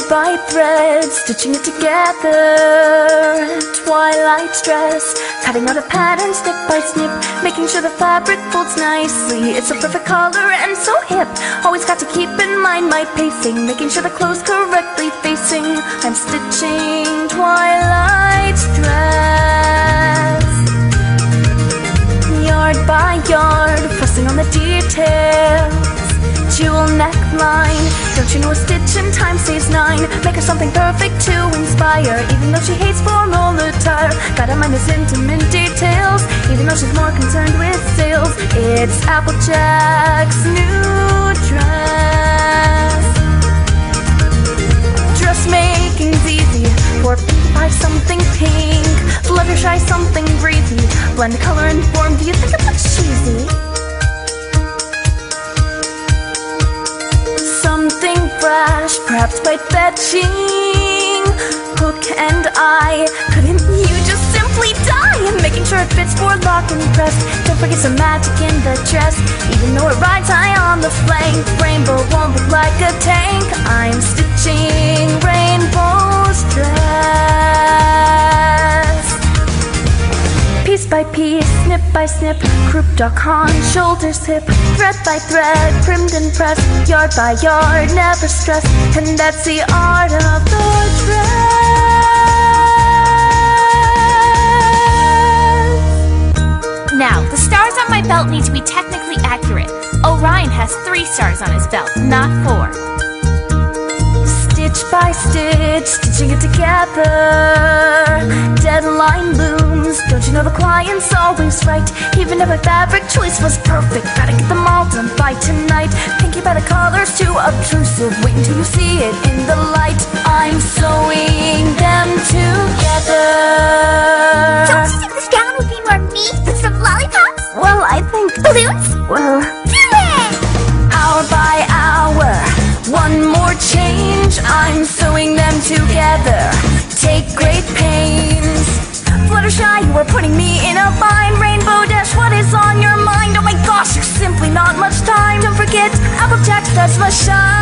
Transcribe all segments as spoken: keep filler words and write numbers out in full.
by thread, stitching it together. Twilight stress, cutting out a pattern snip by snip, making sure the fabric folds nicely. It's a perfect color and so hip. Always got to keep in mind my pacing, making sure the clothes correctly facing. I'm stitching twilight stress, yard by yard, pressing on the details. Jewel neckline, don't you know a stitch in time saves nine? Make her something perfect to inspire, even though she hates formal attire. Gotta mind the sentiment details, even though she's more concerned with sales. It's Applejack's new dress. Dressmaking's easy, for buy something pink, Fluttershy something breezy. Blend the color and form, do you think it looks cheesy? Something fresh, perhaps by fetching. Hook and eye, couldn't you just simply die? Making sure it fits for lock and press. Don't forget some magic in the dress, even though it rides high on the flank. Rainbow won't look like a tank. I'm stitching Rainbow's dress. Piece by piece, snip by snip, croup duck on, shoulders hip, thread by thread, primmed and pressed, yard by yard, never stressed, and that's the art of the dress. Now, the stars on my belt need to be technically accurate. Orion has three stars on his belt, not four. Stitch by stitch, stitching it together. Deadline looms, don't you know the client's always right? Even if my fabric choice was perfect, gotta get them all done by tonight. Thinking about the colors too obtrusive, wait until you see it in the light. I'm sewing them together. Don't you think this gown would be more me than some lollipops? Well, I think balloons? Well, yeah. Hour by hour, one more change, I'm sewing them together. Take great pains. Fluttershy, you are putting me in a bind. Rainbow Dash, what is on your mind? Oh my gosh, there's simply not much time. Don't forget, Applejack, that's my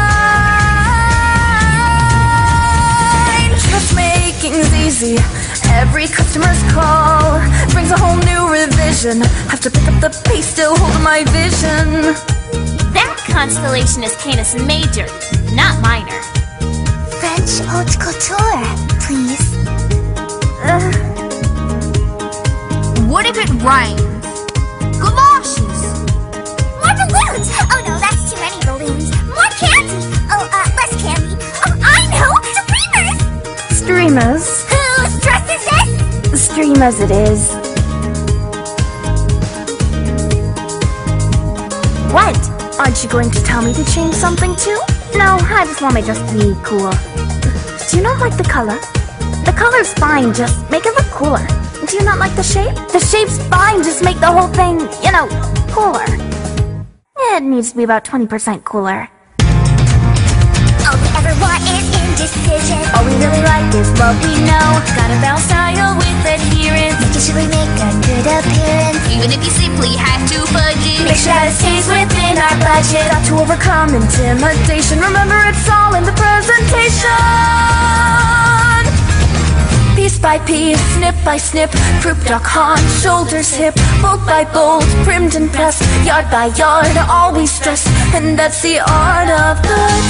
shine. Dressmaking's easy, every customer's call brings a whole new revision. Have to pick up the pace, still holding my vision. That constellation is Canis Major, not minor. French haute couture, please. Uh, what if it rains? Galoshes! More balloons! Oh no, that's too many balloons. More candy! Oh, uh, less candy. Oh, I know! Streamers! Streamers? Whose dress is this? Streamers it is. What? Aren't you going to tell me to change something too? No, I just want my dress to be cool. Do you not like the color? The color's fine, just make it look cooler. Do you not like the shape? The shape's fine, just make the whole thing, you know, cooler. It needs to be about twenty percent cooler. All we ever want is indecision. All we really like is what we know. Gotta balance style with adherence, Making sure we make a good appearance. Even if you simply have to budget, make sure that it stays within our budget. Got to overcome intimidation. Remember, it's all in the presentation. Piece by piece, snip by snip, croup duck on, shoulders hip, bolt by bolt, primmed and pressed, yard by yard, always stressed, and that's the art of the